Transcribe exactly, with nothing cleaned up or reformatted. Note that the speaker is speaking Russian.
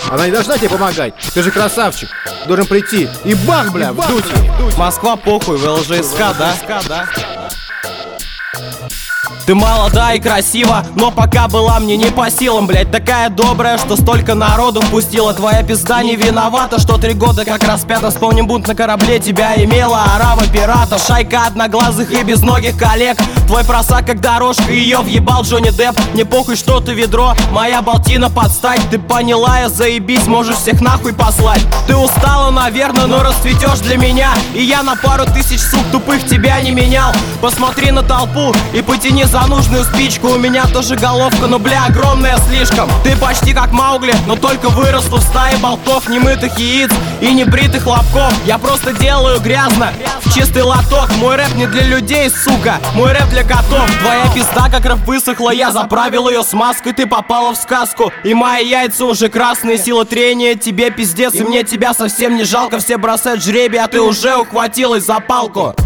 Она не должна тебе помогать. Ты же красавчик. Должен прийти и бах, бля, вдуть. Москва похуй, вэ эл жэ эс ка, да? Ты молода и красива, но пока была мне не по силам, блять. Такая добрая, что столько народу впустила. Твоя пизда не виновата, что три года как распята. Вспомним бунт на корабле, тебя имела арава пирата. Шайка одноглазых и безногих коллег. Твой просак как дорожка, ее въебал Джонни Депп. Не похуй, что ты ведро, моя болтина подстать. Ты поняла, я заебись, можешь всех нахуй послать. Ты устала, наверное, но расцветешь для меня. И я на пару тысяч сук тупых тебя не менял. Посмотри на толпу и потяни за нужную спичку. У меня тоже головка, но бля, огромная слишком. Ты почти как Маугли, но только выросла в стае болтов, немытых яиц и небритых лобков. Я просто делаю грязно, в чистый лоток. Мой рэп не для людей, сука, мой рэп для котов. Твоя пизда как рэп высохла, я заправил ее смазкой. Ты попала в сказку, и мои яйца уже красные. Сила трения, тебе пиздец, и мне тебя совсем не жалко. Все бросают жребий, а ты уже ухватилась за палку.